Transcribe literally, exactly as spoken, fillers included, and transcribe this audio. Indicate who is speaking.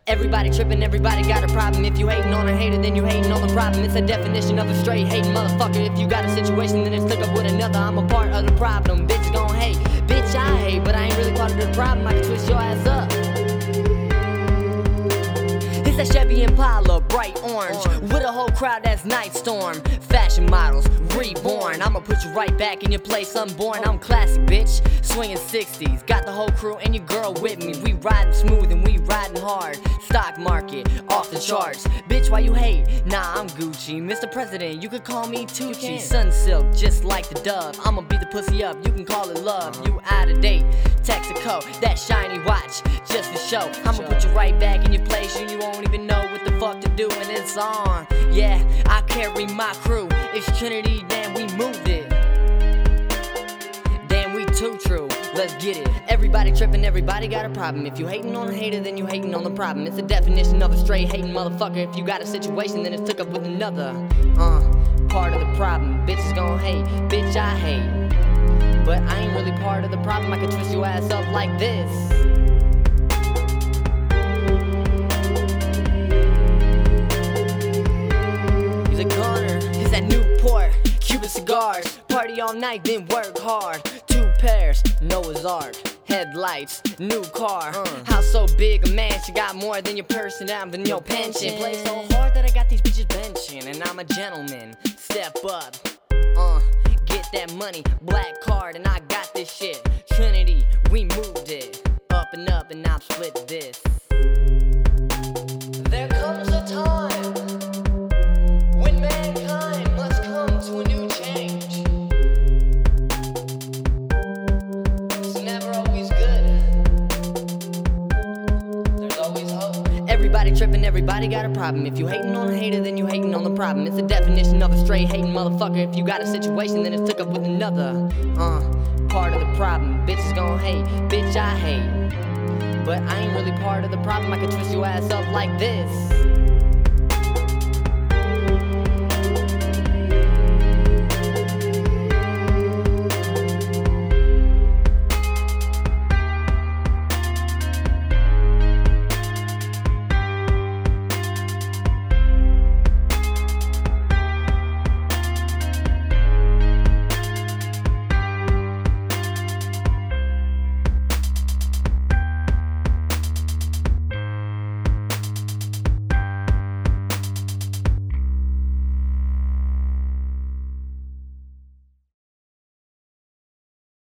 Speaker 1: Everybody trippin', everybody got a problem. If you hatin' on a hater, then you hatin' on the problem. It's a definition of a straight hatin' motherfucker. If you got a situation, then it's took up with another. I'm a part of the problem. Bitch gon' hate, bitch I hate, but I ain't really part of the problem. I can twist your ass up. It's that Chevy Impala, bright orange, with a whole crowd that's night storm. Fashion models, reborn. I'ma put you right back in your place, unborn. I'm classic, bitch, swinging sixties. Got the whole crew and your girl with me. We riding smooth and we riding hard. Stock market, off the charts. Bitch, why you hate? Nah, I'm Gucci. Mister President, you could call me Tucci. Sun silk, just like the dove. I'ma beat the pussy up, you can call it love. You out of date, Texaco, that shiny watch, just for show. I'ma put you right back in your place and you won't even know what the fuck to do when it's on. Yeah, I carry my crew. It's Trinity, damn, we moved it. Damn, we too true. Let's get it. Everybody trippin', everybody got a problem. If you hatin' on a hater, then you hatin' on the problem. It's the definition of a straight hatin' motherfucker. If you got a situation, then it's took up with another. Uh, part of the problem. Bitches gon' hate, bitch I hate, but I ain't really part of the problem. I can twist your ass up like this. He's a goner, he's that Newport, Cuban cigars. Party all night, then work hard. Two pairs, Noah's Ark, headlights, new car. uh. House so big, a man, she got more than your purse and I'm than your pension. Play so hard that I got these bitches benching, and I'm a gentleman. Step up, uh, get that money, black card, and I got this shit. Trinity, we moved it, up and up, and I'm split this. There comes a time when mankind must come to a new change. It's never always good. There's always hope. Everybody trippin', everybody got a problem. If you hatin' on a hater, then you hatin' on the problem. It's the definition of a straight hatin' motherfucker. If you got a situation, then it's took up with another. Uh, part of the problem. Bitches gon' hate, bitch I hate, but I ain't really part of the problem. I can twist your ass up like this.